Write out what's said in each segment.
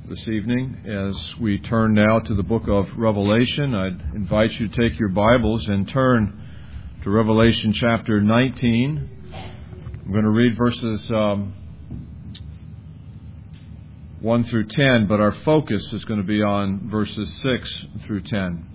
this evening as we turn now to the book of Revelation. I'd invite you to take your Bibles and turn to Revelation chapter 19. I'm going to read verses 1 through 10, but our focus is going to be on verses 6 through 10.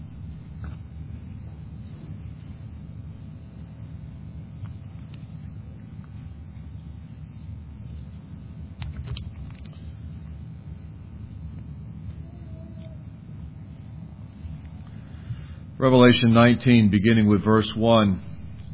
Revelation 19, beginning with verse 1.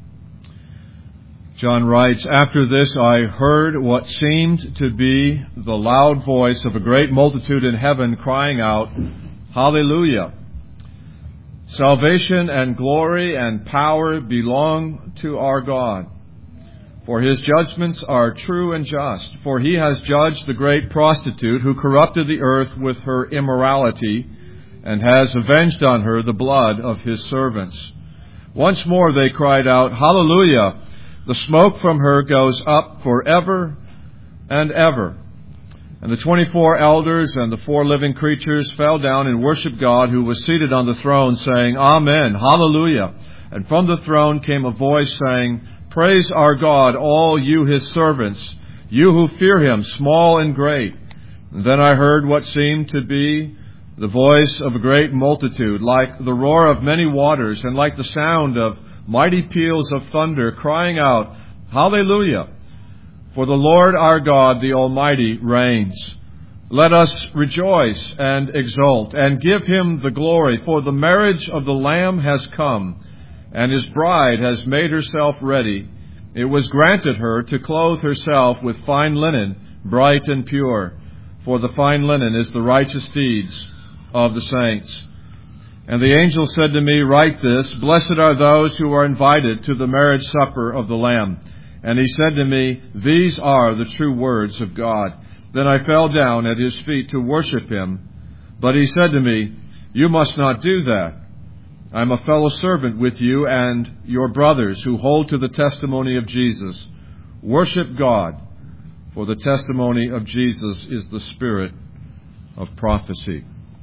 John writes, "After this I heard what seemed to be the loud voice of a great multitude in heaven crying out, 'Hallelujah! Salvation and glory and power belong to our God. For His judgments are true and just. For He has judged the great prostitute who corrupted the earth with her immorality, and has avenged on her the blood of His servants.' Once more they cried out, 'Hallelujah! The smoke from her goes up forever and ever.' And the 24 elders and the 4 living creatures fell down and worshipped God who was seated on the throne, saying, 'Amen, Hallelujah!' And from the throne came a voice saying, 'Praise our God, all you His servants, you who fear Him, small and great.' And then I heard what seemed to be the voice of a great multitude, like the roar of many waters, and like the sound of mighty peals of thunder, crying out, 'Hallelujah! For the Lord our God, the Almighty, reigns. Let us rejoice and exult, and give Him the glory, for the marriage of the Lamb has come, and His bride has made herself ready. It was granted her to clothe herself with fine linen, bright and pure, for the fine linen is the righteous deeds of the saints.' And the angel said to me, 'Write this, blessed are those who are invited to the marriage supper of the Lamb.' And he said to me, 'These are the true words of God.' Then I fell down at His feet to worship Him. But He said to me, 'You must not do that. I am a fellow servant with you and your brothers who hold to the testimony of Jesus. Worship God, for the testimony of Jesus is the spirit of prophecy.'"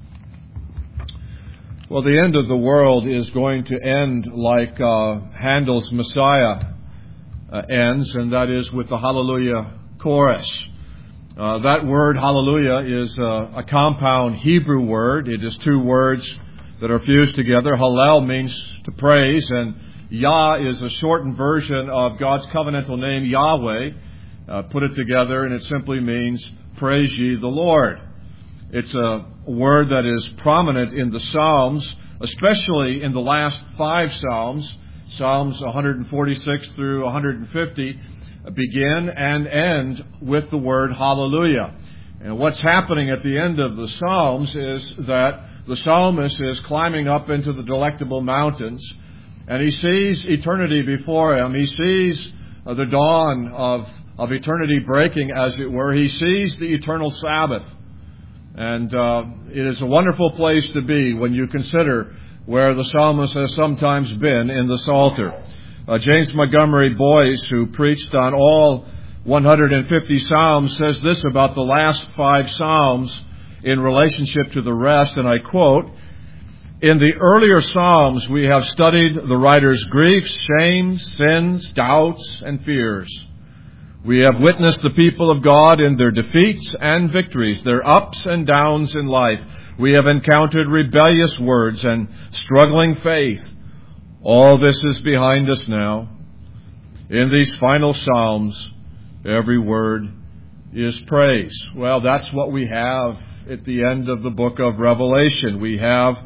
Well, the end of the world is going to end like Handel's Messiah ends, and that is with the Hallelujah chorus. That word, hallelujah, is a compound Hebrew word. It is 2 words that are fused together. Hallel means to praise, and Yah is a shortened version of God's covenantal name, Yahweh. Put it together, and it simply means, praise ye the Lord. It's a word that is prominent in the Psalms, especially in the last 5 Psalms. Psalms 146 through 150 begin and end with the word hallelujah. And what's happening at the end of the Psalms is that the psalmist is climbing up into the delectable mountains, and he sees eternity before him. He sees the dawn of eternity breaking, as it were. He sees the eternal Sabbath. And it is a wonderful place to be when you consider where the psalmist has sometimes been in the Psalter. James Montgomery Boyce, who preached on all 150 psalms, says this about the last 5 psalms in relationship to the rest, and I quote, "In the earlier psalms we have studied the writer's griefs, shames, sins, doubts, and fears. We have witnessed the people of God in their defeats and victories, their ups and downs in life. We have encountered rebellious words and struggling faith. All this is behind us now. In these final Psalms, every word is praise." Well, that's what we have at the end of the book of Revelation. We have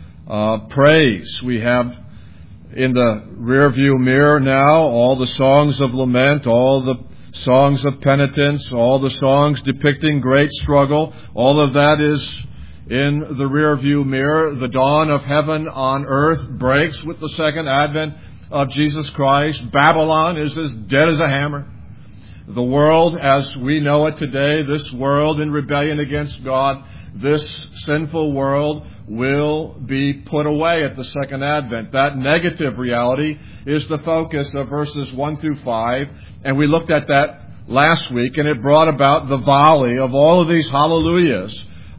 praise. We have in the rearview mirror now all the songs of lament, all the songs of penitence, all the songs depicting great struggle. All of that is in the rearview mirror. The dawn of heaven on earth breaks with the second advent of Jesus Christ. Babylon is as dead as a hammer. The world as we know it today, this world in rebellion against God, this sinful world will be put away at the second advent. That negative reality is the focus of verses 1 through 5. And we looked at that last week, and it brought about the volley of all of these hallelujahs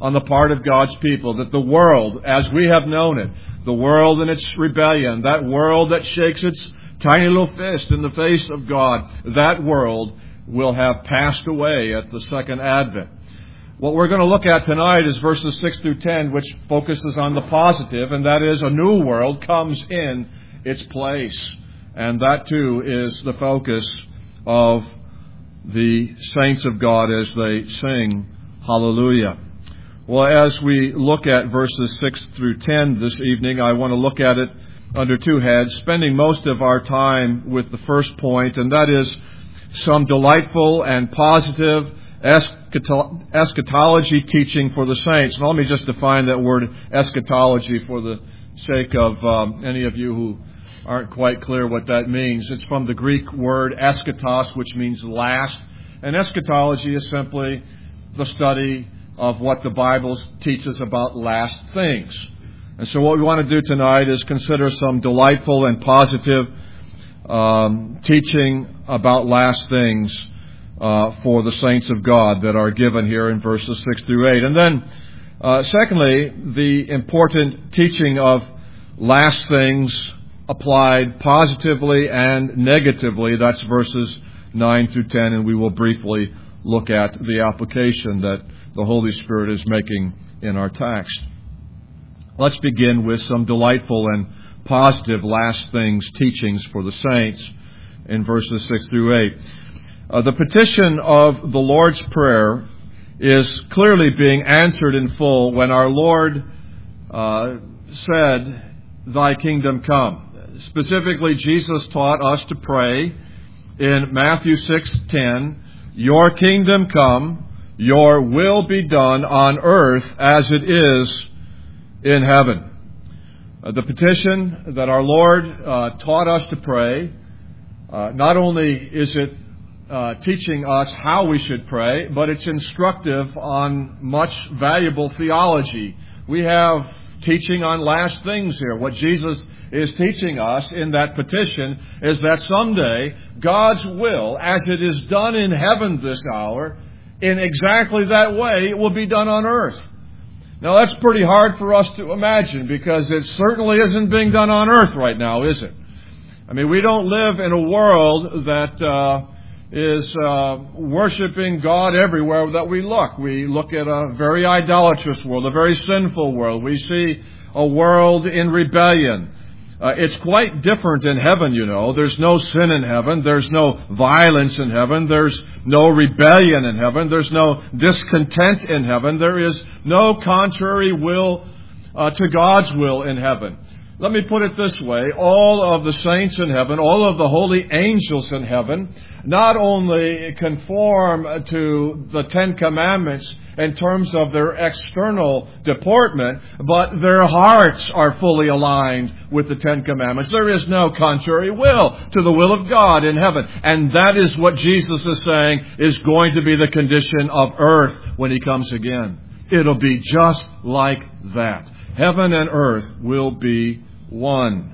on the part of God's people, that the world, as we have known it, the world in its rebellion, that world that shakes its tiny little fist in the face of God, that world will have passed away at the second advent. What we're going to look at tonight is verses 6 through 10, which focuses on the positive, and that is a new world comes in its place. And that too is the focus of the saints of God as they sing Hallelujah. Well, as we look at verses 6 through 10 this evening, I want to look at it under two heads, spending most of our time with the first point, and that is some delightful and positive eschatology teaching for the saints. And let me just define that word eschatology for the sake of any of you who aren't quite clear what that means. It's from the Greek word eschatos, which means last. And eschatology is simply the study of what the Bible teaches about last things. And so what we want to do tonight is consider some delightful and positive teaching about last things for the saints of God that are given here in verses 6 through 8. And then, secondly, the important teaching of last things applied positively and negatively. That's verses 9 through 10, and we will briefly look at the application that the Holy Spirit is making in our text. Let's begin with some delightful and positive last things teachings for the saints in verses 6 through 8. The petition of the Lord's Prayer is clearly being answered in full when our Lord said, "Thy kingdom come." Specifically, Jesus taught us to pray in Matthew 6:10, "Your kingdom come, your will be done on earth as it is in heaven." The petition that our Lord taught us to pray, not only is it teaching us how we should pray, but it's instructive on much valuable theology. We have teaching on last things here. What Jesus is teaching us in that petition is that someday God's will, as it is done in heaven this hour, in exactly that way, it will be done on earth. Now that's pretty hard for us to imagine because it certainly isn't being done on earth right now, is it? I mean, we don't live in a world that is worshiping God everywhere that we look. We look at a very idolatrous world, a very sinful world. We see a world in rebellion. It's quite different in heaven, you know. There's no sin in heaven. There's no violence in heaven. There's no rebellion in heaven. There's no discontent in heaven. There is no contrary will to God's will in heaven. Let me put it this way. All of the saints in heaven, all of the holy angels in heaven, not only conform to the Ten Commandments in terms of their external deportment, but their hearts are fully aligned with the Ten Commandments. There is no contrary will to the will of God in heaven. And that is what Jesus is saying is going to be the condition of earth when He comes again. It'll be just like that. Heaven and earth will be one.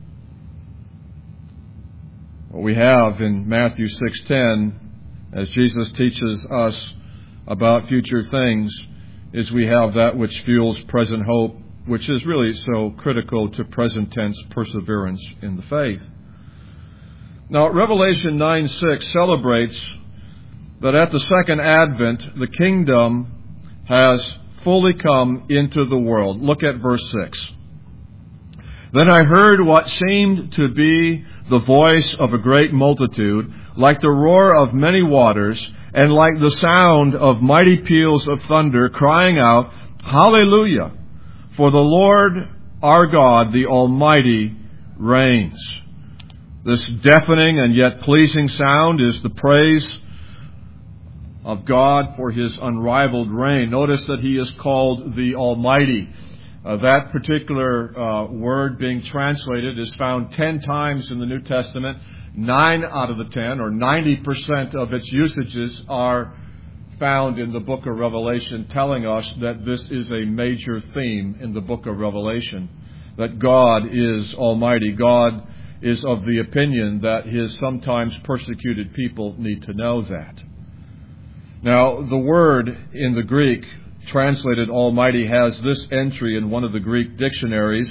What we have in Matthew 6:10, as Jesus teaches us about future things, is we have that which fuels present hope, which is really so critical to present tense perseverance in the faith. Now, Revelation 9:6 celebrates that at the second advent, the kingdom has fully come into the world. Look at verse 6. "Then I heard what seemed to be the voice of a great multitude, like the roar of many waters, and like the sound of mighty peals of thunder, crying out, Hallelujah! For the Lord our God, the Almighty, reigns." This deafening and yet pleasing sound is the praise of God for His unrivaled reign. Notice that He is called the Almighty. That particular word being translated is found 10 times in the New Testament. 9 out of the 10, or 90% of its usages, are found in the book of Revelation, telling us that this is a major theme in the book of Revelation, that God is Almighty. God is of the opinion that His sometimes persecuted people need to know that. Now, the word in the Greek translated Almighty, has this entry in one of the Greek dictionaries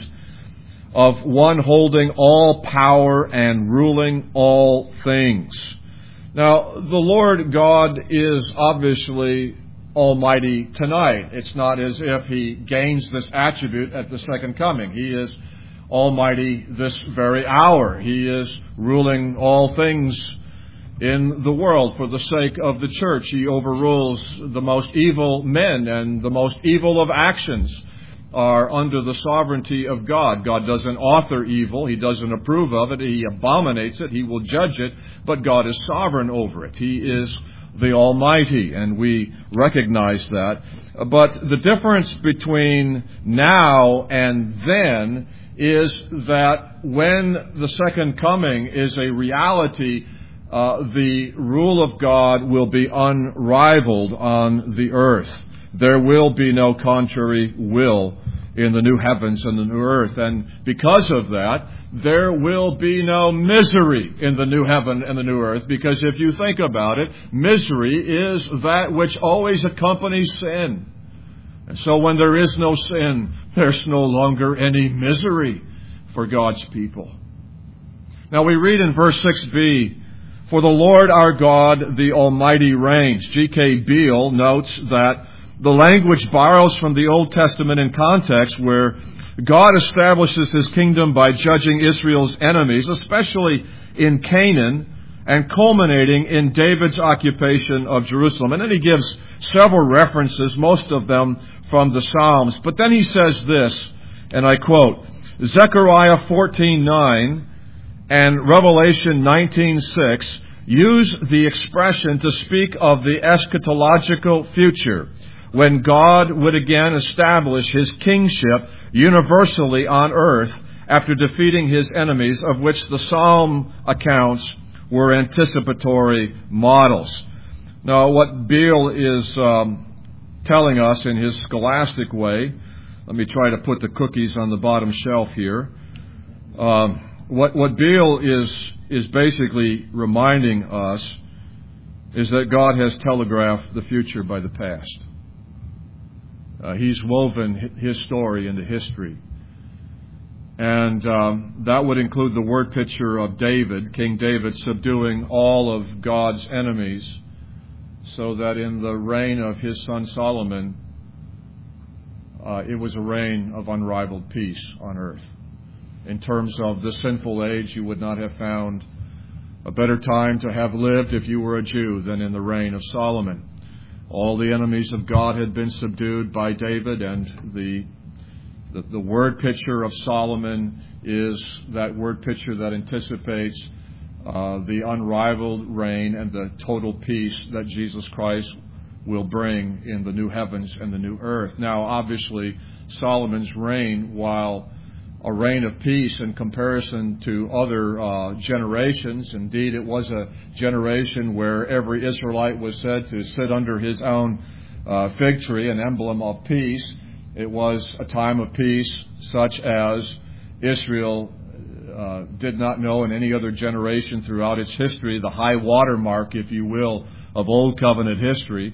of one holding all power and ruling all things. Now, the Lord God is obviously Almighty tonight. It's not as if He gains this attribute at the second coming. He is Almighty this very hour. He is ruling all things in the world for the sake of the church. He overrules the most evil men, and the most evil of actions are under the sovereignty of God. God doesn't author evil. He doesn't approve of it. He abominates it. He will judge it, but God is sovereign over it. He is the Almighty, and we recognize that. But the difference between now and then is that when the second coming is a reality, the rule of God will be unrivaled on the earth. There will be no contrary will in the new heavens and the new earth. And because of that, there will be no misery in the new heaven and the new earth. Because if you think about it, misery is that which always accompanies sin. And so when there is no sin, there's no longer any misery for God's people. Now we read in verse 6b, "For the Lord our God, the Almighty reigns." G.K. Beale notes that the language borrows from the Old Testament in context where God establishes His kingdom by judging Israel's enemies, especially in Canaan, and culminating in David's occupation of Jerusalem. And then he gives several references, most of them from the Psalms. But then he says this, and I quote, Zechariah 14:9 and Revelation 19:6 use the expression to speak of the eschatological future, when God would again establish His kingship universally on earth after defeating His enemies, of which the Psalm accounts were anticipatory models. Now, what Beale is telling us in his scholastic way, let me try to put the cookies on the bottom shelf here. What Beale is basically reminding us is that God has telegraphed the future by the past. He's woven His story into history. And that would include the word picture of David, King David, subduing all of God's enemies, so that in the reign of his son Solomon, it was a reign of unrivaled peace on earth. In terms of the sinful age, you would not have found a better time to have lived if you were a Jew than in the reign of Solomon. All the enemies of God had been subdued by David, and the word picture of Solomon is that word picture that anticipates the unrivaled reign and the total peace that Jesus Christ will bring in the new heavens and the new earth. Now, obviously, Solomon's reign, while a reign of peace in comparison to other generations, indeed it was a generation where every Israelite was said to sit under his own fig tree, an emblem of peace. It was a time of peace such as Israel did not know in any other generation throughout its history, the high water mark, if you will, of Old Covenant history.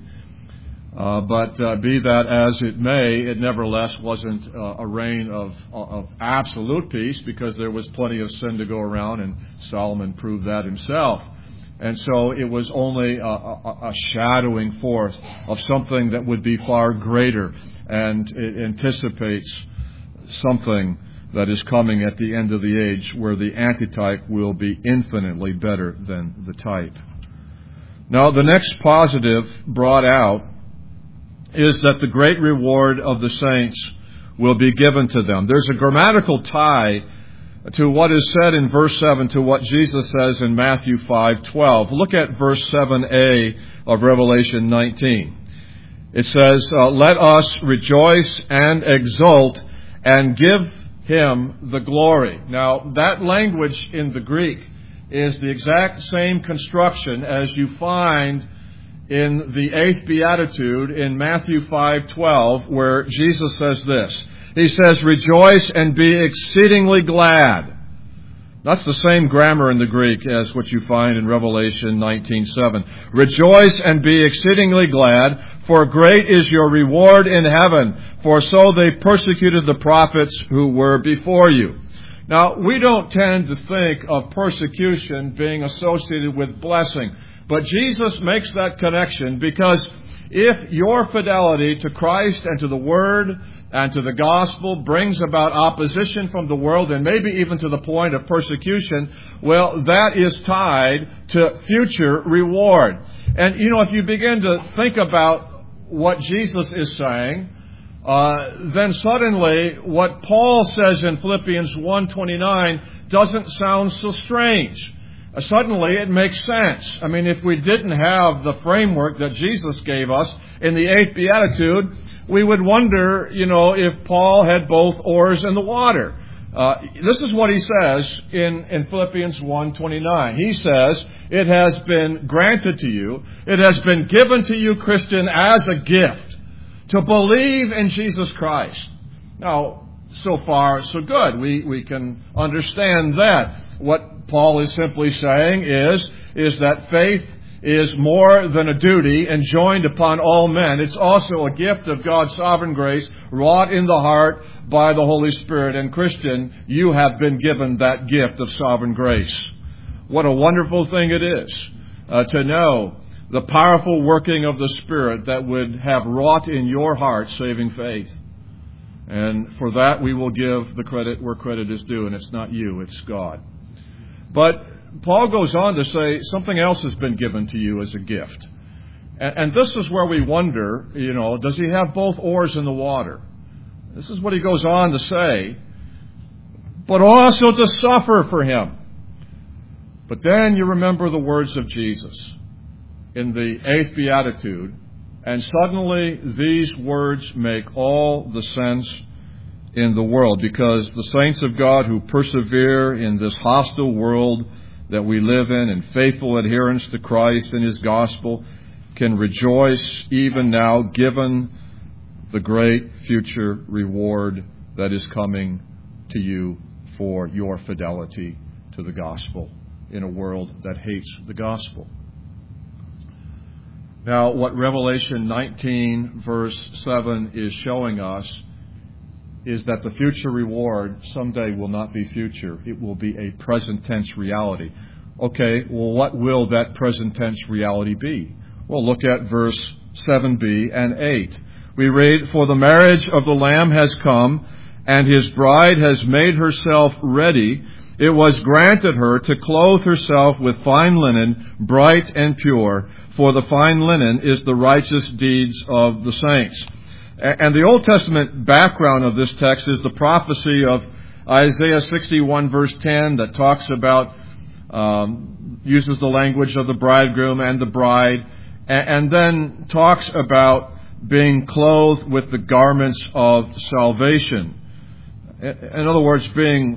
But be that as it may, it nevertheless wasn't a reign of absolute peace, because there was plenty of sin to go around, and Solomon proved that himself. And so it was only a shadowing forth of something that would be far greater, and it anticipates something that is coming at the end of the age, where the antitype will be infinitely better than the type. Now, the next positive brought out is that the great reward of the saints will be given to them. There's a grammatical tie to what is said in verse 7 to what Jesus says in Matthew 5:12. Look at verse 7a of Revelation 19. It says, "Let us rejoice and exult and give Him the glory." Now, that language in the Greek is the exact same construction as you find in the 8th Beatitude in Matthew 5:12, where Jesus says this. He says, "Rejoice and be exceedingly glad." That's the same grammar in the Greek as what you find in Revelation 19:7. "Rejoice and be exceedingly glad, for great is your reward in heaven, for so they persecuted the prophets who were before you. Now, we don't tend to think of persecution being associated with blessing, but Jesus makes that connection because if your fidelity to Christ and to the Word and to the gospel brings about opposition from the world and maybe even to the point of persecution, well, that is tied to future reward. And, if you begin to think about what Jesus is saying, then suddenly what Paul says in Philippians 1:29 doesn't sound so strange. Suddenly it makes sense. I mean, if we didn't have the framework that Jesus gave us in the 8th Beatitude, we would wonder, if Paul had both oars in the water. This is what he says in Philippians 1:29. He says, it has been granted to you, it has been given to you, Christian, as a gift to believe in Jesus Christ. Now, so far, so good. We can understand that. What Paul is simply saying is that faith is more than a duty enjoined upon all men. It's also a gift of God's sovereign grace wrought in the heart by the Holy Spirit. And Christian, you have been given that gift of sovereign grace. What a wonderful thing it is to know the powerful working of the Spirit that would have wrought in your heart saving faith. And for that we will give the credit where credit is due, and it's not you, it's God. But Paul goes on to say something else has been given to you as a gift. And this is where we wonder, does he have both oars in the water? This is what he goes on to say, but also to suffer for him. But then you remember the words of Jesus in the 8th Beatitude, and suddenly these words make all the sense in the world, because the saints of God who persevere in this hostile world that we live in faithful adherence to Christ and His gospel can rejoice even now, given the great future reward that is coming to you for your fidelity to the gospel in a world that hates the gospel. Now, what Revelation 19 verse 7 is showing us is that the future reward someday will not be future. It will be a present tense reality. Okay, well, what will that present tense reality be? Well, look at verse 7b and 8. We read, "For the marriage of the Lamb has come, and His bride has made herself ready. It was granted her to clothe herself with fine linen, bright and pure, for the fine linen is the righteous deeds of the saints." And the Old Testament background of this text is the prophecy of Isaiah 61 verse 10 that talks about, uses the language of the bridegroom and the bride, and then talks about being clothed with the garments of salvation. In other words, being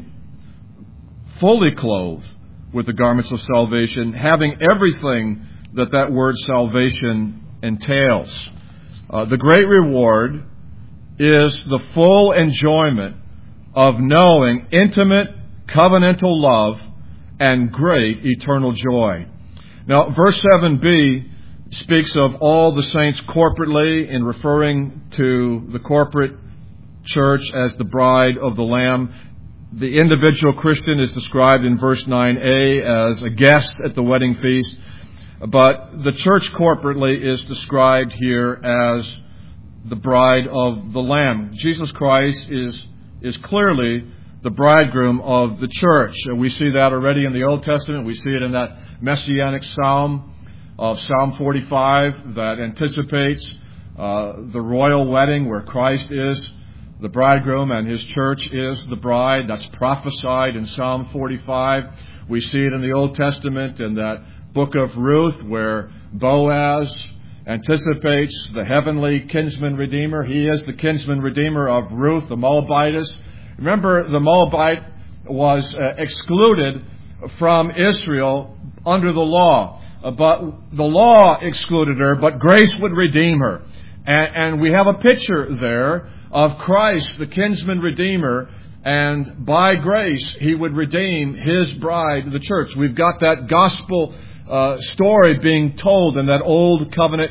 fully clothed with the garments of salvation, having everything that word salvation entails. The great reward is the full enjoyment of knowing intimate covenantal love and great eternal joy. Now, verse 7b speaks of all the saints corporately in referring to the corporate church as the bride of the Lamb. The individual Christian is described in verse 9a as a guest at the wedding feast. But the church corporately is described here as the bride of the Lamb. Jesus Christ is clearly the bridegroom of the church. We see that already in the Old Testament. We see it in that messianic psalm of Psalm 45 that anticipates the royal wedding where Christ is the bridegroom and His church is the bride. That's prophesied in Psalm 45. We see it in the Old Testament in that book of Ruth, where Boaz anticipates the heavenly kinsman redeemer. He is the kinsman redeemer of Ruth, the Moabitess. Remember, the Moabite was excluded from Israel under the law. But the law excluded her, but grace would redeem her. And we have a picture there of Christ, the kinsman redeemer, and by grace He would redeem His bride, the church. We've got that gospel story being told in that old covenant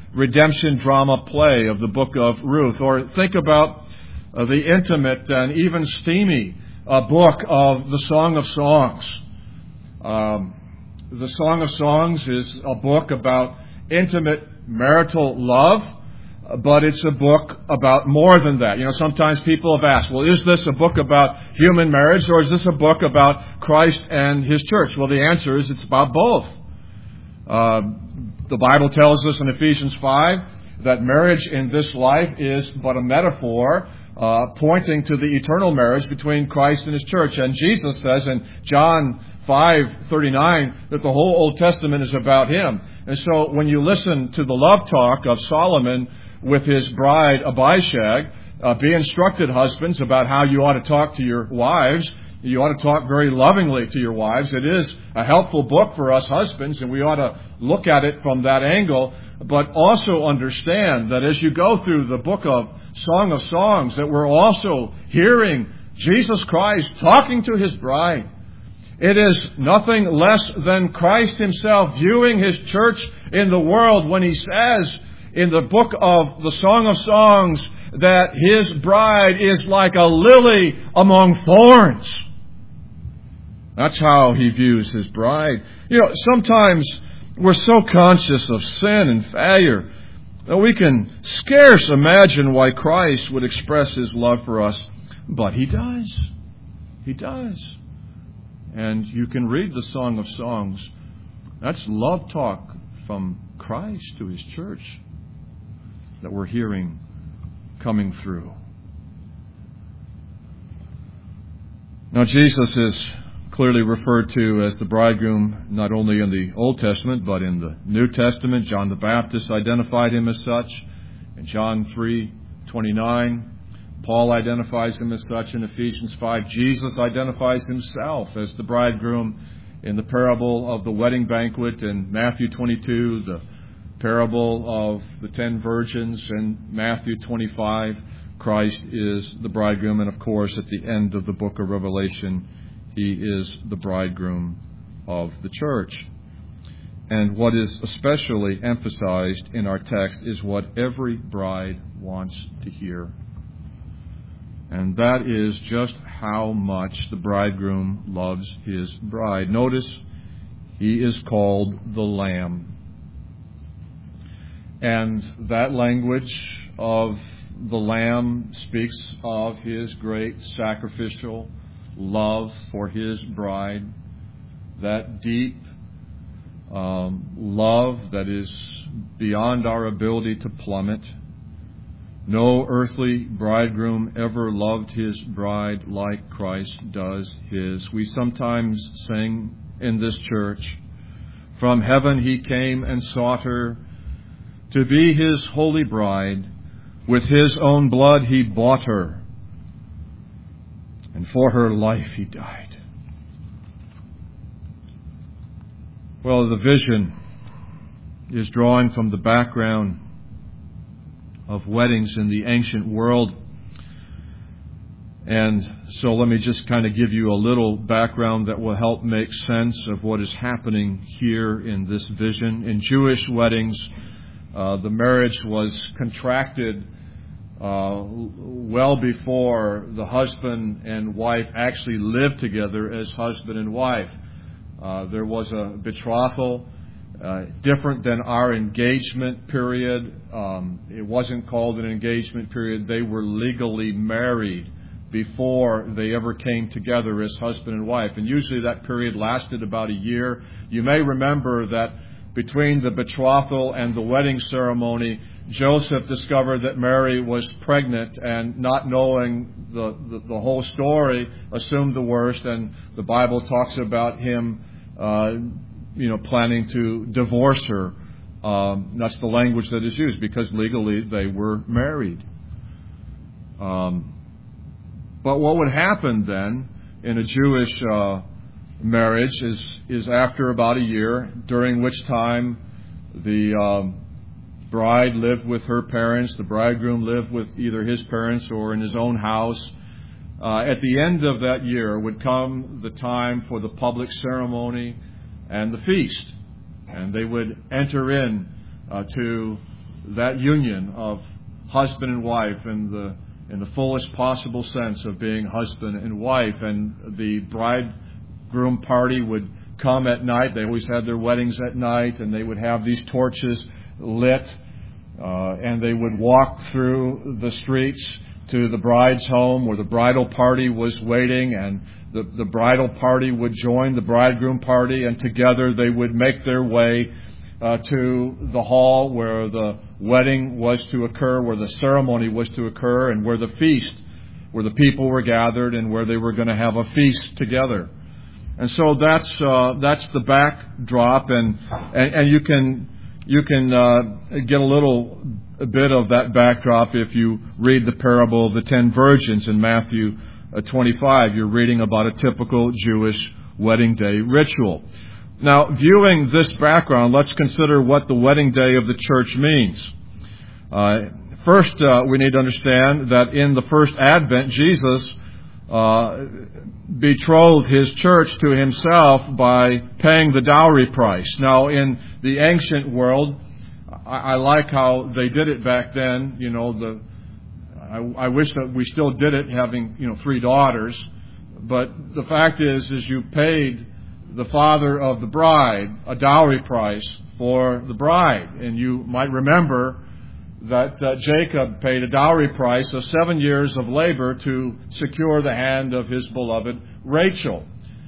redemption drama play of the book of Ruth. Or think about the intimate and even steamy book of the Song of Songs. The Song of Songs is a book about intimate marital love, but it's a book about more than that. Sometimes people have asked, well, is this a book about human marriage, or is this a book about Christ and His church? Well, the answer is it's about both. The Bible tells us in Ephesians 5 that marriage in this life is but a metaphor pointing to the eternal marriage between Christ and His church. And Jesus says in John 5:39 that the whole Old Testament is about Him. And so when you listen to the love talk of Solomon with his bride Abishag, be instructed, husbands, about how you ought to talk to your wives. You ought to talk very lovingly to your wives. It is a helpful book for us husbands, and we ought to look at it from that angle, but also understand that as you go through the book of Song of Songs, that we're also hearing Jesus Christ talking to His bride. It is nothing less than Christ Himself viewing His church in the world when He says in the book of the Song of Songs that His bride is like a lily among thorns. That's how He views His bride. Sometimes we're so conscious of sin and failure that we can scarce imagine why Christ would express His love for us. But He does. He does. And you can read the Song of Songs. That's love talk from Christ to His church that we're hearing coming through. Now, Jesus is clearly referred to as the bridegroom not only in the Old Testament but in the New Testament. John the Baptist identified Him as such in John 3:29. Paul identifies Him as such in Ephesians 5. Jesus identifies Himself as the bridegroom in the parable of the wedding banquet in Matthew 22, the parable of the 10 virgins in Matthew 25. Christ is the bridegroom, and of course at the end of the book of Revelation, He is the bridegroom of the church. And what is especially emphasized in our text is what every bride wants to hear. And that is just how much the bridegroom loves his bride. Notice, He is called the Lamb. And that language of the Lamb speaks of His great sacrificial love for His bride, that deep love that is beyond our ability to plummet. No earthly bridegroom ever loved his bride like Christ does His. We sometimes sing in this church, "From heaven He came and sought her to be His holy bride. With His own blood He bought her, and for her life He died." Well, the vision is drawing from the background of weddings in the ancient world. And so let me just kind of give you a little background that will help make sense of what is happening here in this vision. In Jewish weddings, the marriage was contracted well before the husband and wife actually lived together as husband and wife. There was a betrothal, different than our engagement period. It wasn't called an engagement period. They were legally married before they ever came together as husband and wife. And usually that period lasted about a year. You may remember that between the betrothal and the wedding ceremony, Joseph discovered that Mary was pregnant, and not knowing the whole story, assumed the worst. And the Bible talks about him planning to divorce her. That's the language that is used, because legally they were married. But what would happen then in a Jewish marriage is after about a year, during which time the bride lived with her parents, the bridegroom lived with either his parents or in his own house. At the end of that year would come the time for the public ceremony and the feast. And they would enter in to that union of husband and wife in the fullest possible sense of being husband and wife. And the bridegroom party would come at night. They always had their weddings at night, and they would have these torches lit, and they would walk through the streets to the bride's home where the bridal party was waiting, and the bridal party would join the bridegroom party, and together they would make their way to the hall where the wedding was to occur, where the ceremony was to occur, and where the feast, where the people were gathered, and where they were going to have a feast together. And so that's the backdrop, and you can get a bit of that backdrop if you read the parable of the 10 virgins in Matthew 25. You're reading about a typical Jewish wedding day ritual. Now, viewing this background, let's consider what the wedding day of the church means. First, we need to understand that in the first advent, Jesus betrothed His church to Himself by paying the dowry price. Now, in the ancient world, I like how they did it back then. You know, I wish that we still did it, having 3 daughters. But the fact is you paid the father of the bride a dowry price for the bride. And you might remember that Jacob paid a dowry price of 7 years of labor to secure the hand of his beloved Rachel.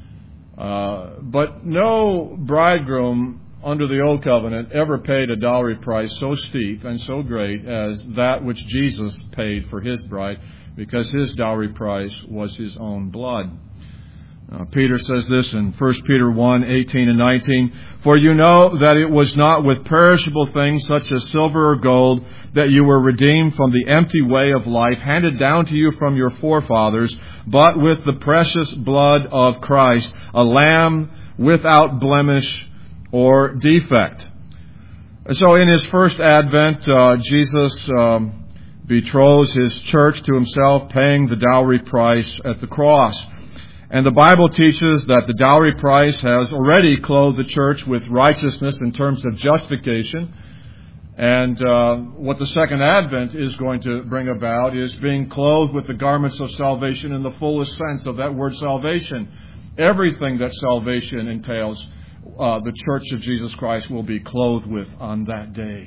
But no bridegroom under the Old Covenant ever paid a dowry price so steep and so great as that which Jesus paid for His bride, because His dowry price was His own blood. Peter says this in 1 Peter 1:18 and 19, "For you know that it was not with perishable things such as silver or gold that you were redeemed from the empty way of life handed down to you from your forefathers, but with the precious blood of Christ, a lamb without blemish or defect." So in His first advent, Jesus betroths His church to Himself, paying the dowry price at the cross. And the Bible teaches that the dowry price has already clothed the church with righteousness in terms of justification. And what the second advent is going to bring about is being clothed with the garments of salvation in the fullest sense of that word salvation. Everything that salvation entails, the church of Jesus Christ will be clothed with on that day.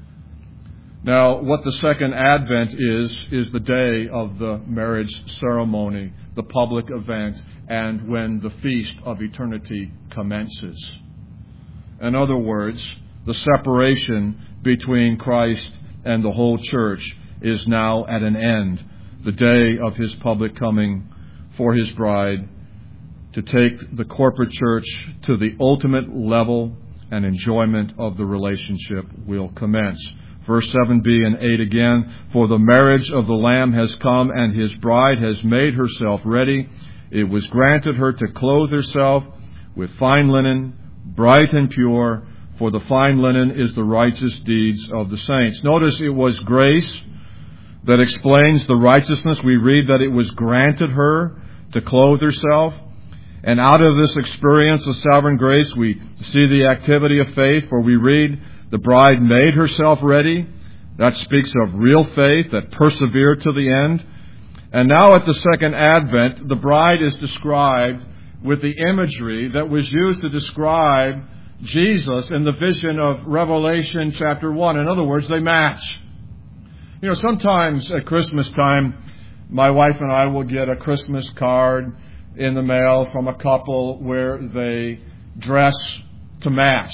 Now, what the second advent is the day of the marriage ceremony, the public event, and when the feast of eternity commences. In other words, the separation between Christ and the whole church is now at an end. The day of His public coming for His bride to take the corporate church to the ultimate level and enjoyment of the relationship will commence. Verse 7b and 8 again, "For the marriage of the Lamb has come, and His bride has made herself ready. It was granted her to clothe herself with fine linen, bright and pure, for the fine linen is the righteous deeds of the saints." Notice it was grace that explains the righteousness. We read that it was granted her to clothe herself. And out of this experience of sovereign grace, we see the activity of faith, for we read, the bride made herself ready. That speaks of real faith that persevered to the end. And now at the second advent, the bride is described with the imagery that was used to describe Jesus in the vision of Revelation chapter 1. In other words, they match. Sometimes at Christmas time, my wife and I will get a Christmas card in the mail from a couple where they dress to match.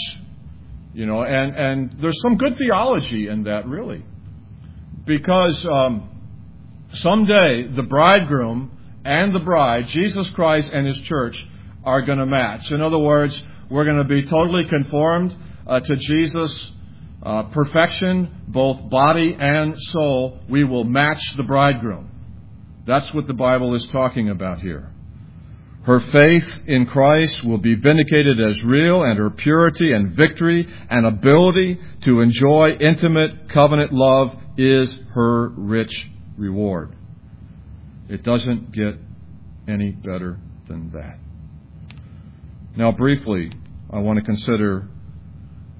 And there's some good theology in that, really. Because someday the bridegroom and the bride, Jesus Christ and His church, are going to match. In other words, we're going to be totally conformed to Jesus' perfection, both body and soul. We will match the bridegroom. That's what the Bible is talking about here. Her faith in Christ will be vindicated as real, and her purity and victory and ability to enjoy intimate covenant love is her rich reward. It doesn't get any better than that. Now, briefly, I want to consider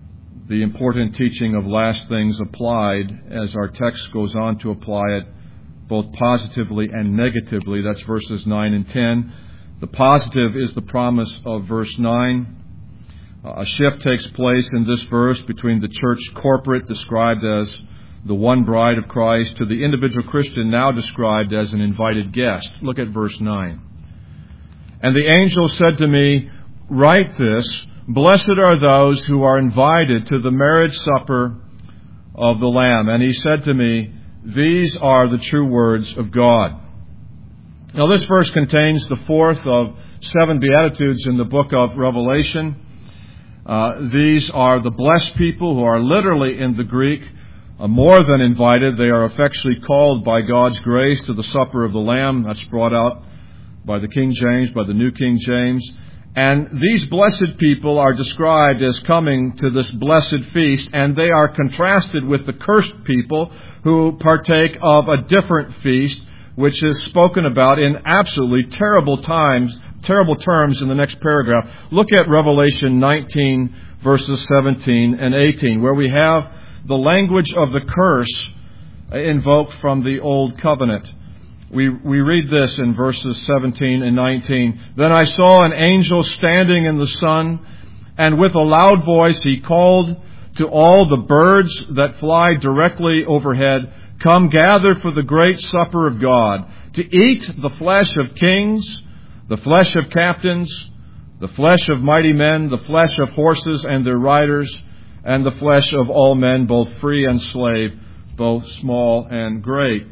the important teaching of last things applied, as our text goes on to apply it both positively and negatively. That's verses 9 and 10. The positive is the promise of verse 9. A shift takes place in this verse between the church corporate, described as the one bride of Christ, to the individual Christian, now described as an invited guest. Look at verse 9. And the angel said to me, "Write this, blessed are those who are invited to the marriage supper of the Lamb." And he said to me, "These are the true words of God." Now this verse contains the fourth of 7 Beatitudes in the book of Revelation. These are the blessed people who are literally in the Greek more than invited. They are effectually called by God's grace to the supper of the Lamb. That's brought out by the King James, by the New King James. And these blessed people are described as coming to this blessed feast, and they are contrasted with the cursed people who partake of a different feast, which is spoken about in absolutely terrible terms in the next paragraph. Look at Revelation 19, verses 17 and 18, where we have the language of the curse invoked from the Old Covenant. We read this in verses 17 and 19. "Then I saw an angel standing in the sun, and with a loud voice he called to all the birds that fly directly overhead, 'Come gather for the great supper of God, to eat the flesh of kings, the flesh of captains, the flesh of mighty men, the flesh of horses and their riders, and the flesh of all men, both free and slave, both small and great.'"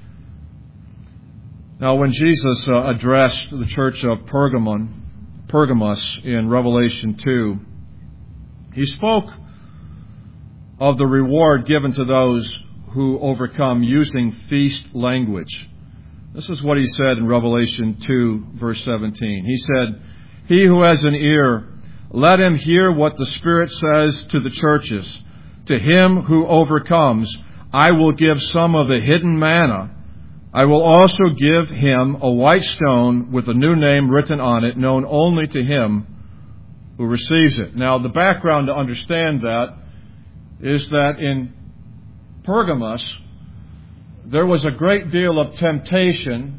Now, when Jesus addressed the church of Pergamos in Revelation 2, he spoke of the reward given to those who overcome using feast language. This is what he said in Revelation 2, verse 17. He said, "He who has an ear, let him hear what the Spirit says to the churches. To him who overcomes, I will give some of the hidden manna. I will also give him a white stone with a new name written on it, known only to him who receives it." Now, the background to understand that is that in Pergamos, there was a great deal of temptation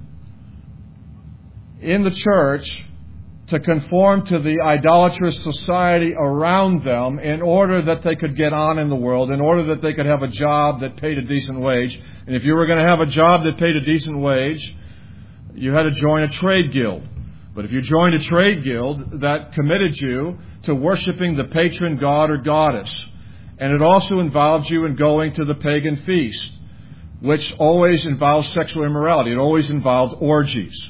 in the church to conform to the idolatrous society around them in order that they could get on in the world, in order that they could have a job that paid a decent wage. And if you were going to have a job that paid a decent wage, you had to join a trade guild. But if you joined a trade guild, that committed you to worshiping the patron god or goddess. And it also involved you in going to the pagan feast, which always involves sexual immorality. It always involved orgies.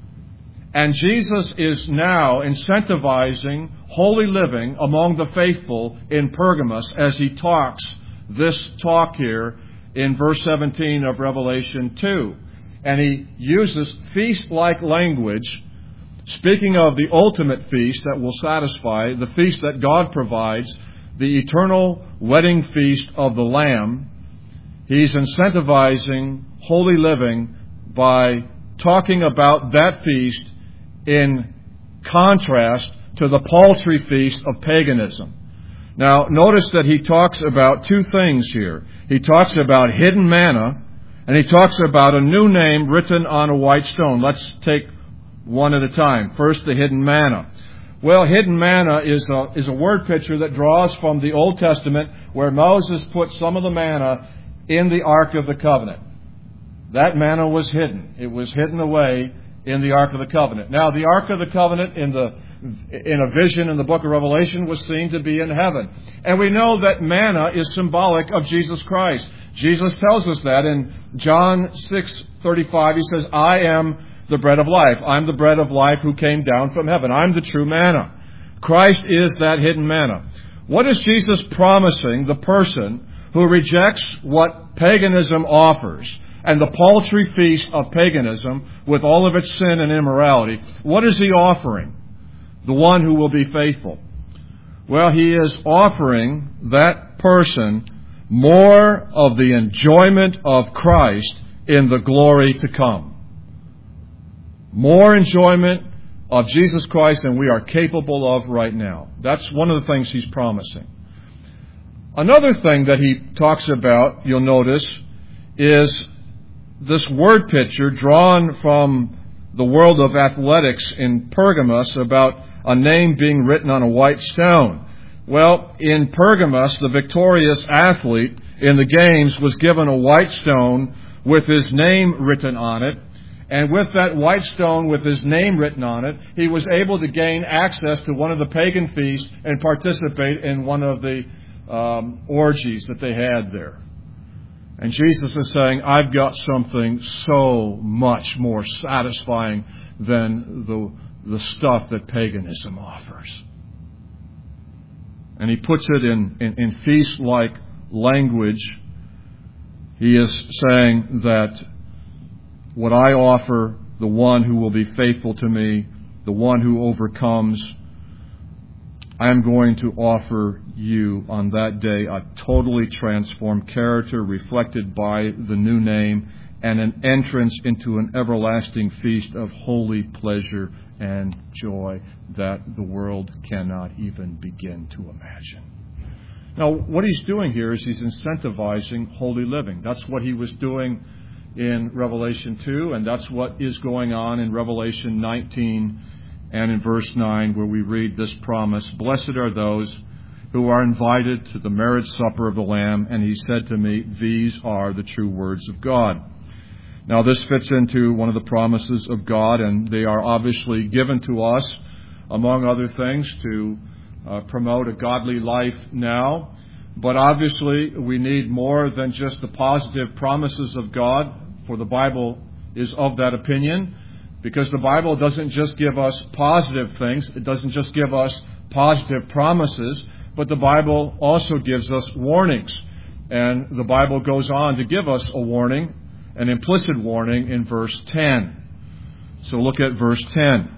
And Jesus is now incentivizing holy living among the faithful in Pergamos as he talks this talk here in verse 17 of Revelation 2. And he uses feast-like language, speaking of the ultimate feast that will satisfy, the feast that God provides, the eternal wedding feast of the Lamb. He's incentivizing holy living by talking about that feast in contrast to the paltry feast of paganism. Now, notice that he talks about two things here. He talks about hidden manna, and he talks about a new name written on a white stone. Let's take one at a time. First, the hidden manna. Well, hidden manna is a word picture that draws from the Old Testament, where Moses put some of the manna in the Ark of the Covenant. That manna was hidden. It was hidden away in the Ark of the Covenant. Now, the Ark of the Covenant in a vision in the book of Revelation was seen to be in heaven. And we know that manna is symbolic of Jesus Christ. Jesus tells us that in John 6:35. He says, "I am the bread of life. I'm the bread of life who came down from heaven. I'm the true manna." Christ is that hidden manna. What is Jesus promising the person who rejects what paganism offers and the paltry feast of paganism with all of its sin and immorality? What is he offering the one who will be faithful? Well, he is offering that person more of the enjoyment of Christ in the glory to come. More enjoyment of Jesus Christ than we are capable of right now. That's one of the things he's promising. Another thing that he talks about, you'll notice, is this word picture drawn from the world of athletics in Pergamos about a name being written on a white stone. Well, in Pergamos, the victorious athlete in the games was given a white stone with his name written on it. And with that white stone with his name written on it, he was able to gain access to one of the pagan feasts and participate in one of the orgies that they had there. And Jesus is saying, I've got something so much more satisfying than the stuff that paganism offers. And he puts it in feast-like language. He is saying that what I offer, the one who will be faithful to me, the one who overcomes, I am going to offer you on that day a totally transformed character reflected by the new name and an entrance into an everlasting feast of holy pleasure and joy that the world cannot even begin to imagine. Now, what he's doing here is he's incentivizing holy living. That's what he was doing in Revelation 2, and that's what is going on in Revelation 19 and in verse 9, where we read this promise, Blessed are those who are invited to the marriage supper of the Lamb. And he said to me, These are the true words of God. Now, this fits into one of the promises of God, and they are obviously given to us, among other things, to promote a godly life now. But obviously, we need more than just the positive promises of God, for the Bible is of that opinion, because the Bible doesn't just give us positive things. It doesn't just give us positive promises, but the Bible also gives us warnings. And the Bible goes on to give us a warning, an implicit warning in verse 10. So look at verse 10.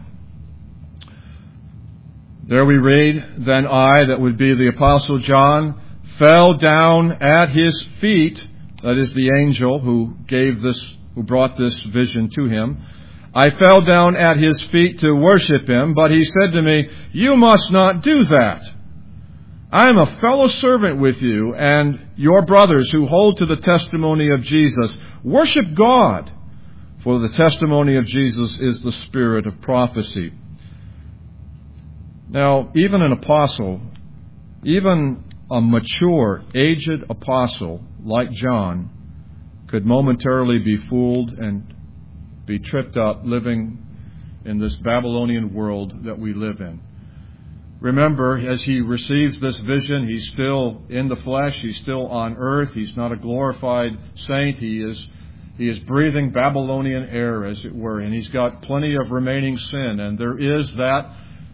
There we read, Then I, that would be the Apostle John, fell down at his feet, that is the angel who brought this vision to him. I fell down at his feet to worship him, but he said to me, You must not do that. I am a fellow servant with you and your brothers who hold to the testimony of Jesus. Worship God, for the testimony of Jesus is the spirit of prophecy. Now, even an apostle, even a mature, aged apostle like John, could momentarily be fooled and be tripped up living in this Babylonian world that we live in. Remember, as he receives this vision, he's still in the flesh. He's still on earth. He's not a glorified saint. He is breathing Babylonian air, as it were, and he's got plenty of remaining sin. And there is that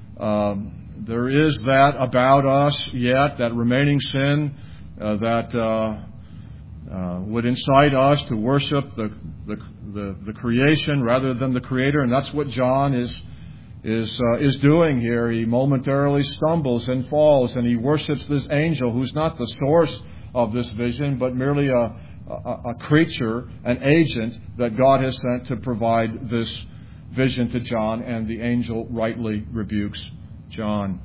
about us yet, that remaining sin that would incite us to worship the creation rather than the Creator, and that's what John is doing here. He momentarily stumbles and falls, and he worships this angel who's not the source of this vision, but merely a creature, an agent that God has sent to provide this vision to John, and the angel rightly rebukes John.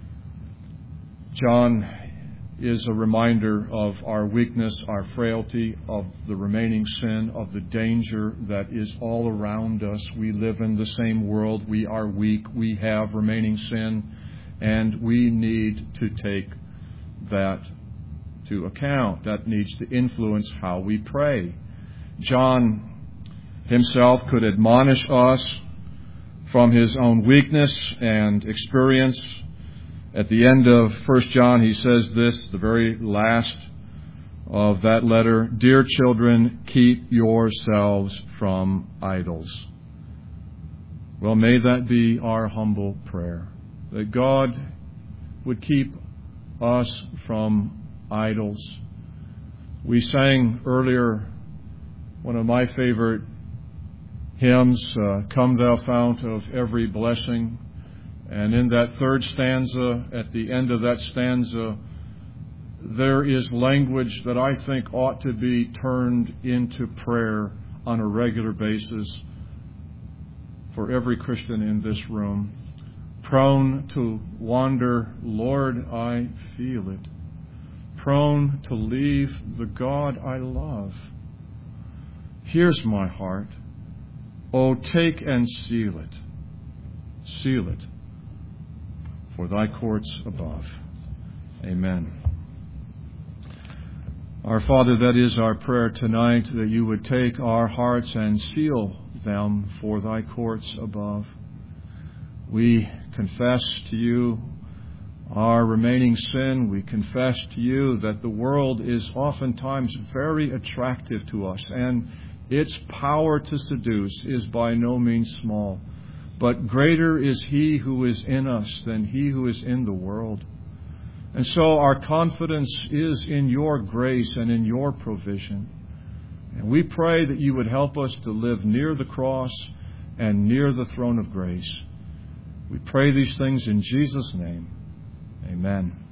John is a reminder of our weakness, our frailty, of the remaining sin, of the danger that is all around us. We live in the same world. We are weak. We have remaining sin, and we need to take that to account. That needs to influence how we pray. John himself could admonish us from his own weakness and experience. At the end of 1 John, he says this, the very last of that letter, Dear children, keep yourselves from idols. Well, may that be our humble prayer, that God would keep us from idols. We sang earlier one of my favorite hymns, Come Thou Fount of Every Blessing. And in that third stanza, at the end of that stanza, there is language that I think ought to be turned into prayer on a regular basis for every Christian in this room. Prone to wander, Lord, I feel it. prone to leave the God I love. Here's my heart. Oh, take and seal it. Seal it for thy courts above. Amen. Our Father, that is our prayer tonight, that you would take our hearts and seal them for thy courts above. We confess to you our remaining sin. We confess to you that the world is oftentimes very attractive to us, and its power to seduce is by no means small. But greater is he who is in us than he who is in the world. And so our confidence is in your grace and in your provision. And we pray that you would help us to live near the cross and near the throne of grace. We pray these things in Jesus' name. Amen.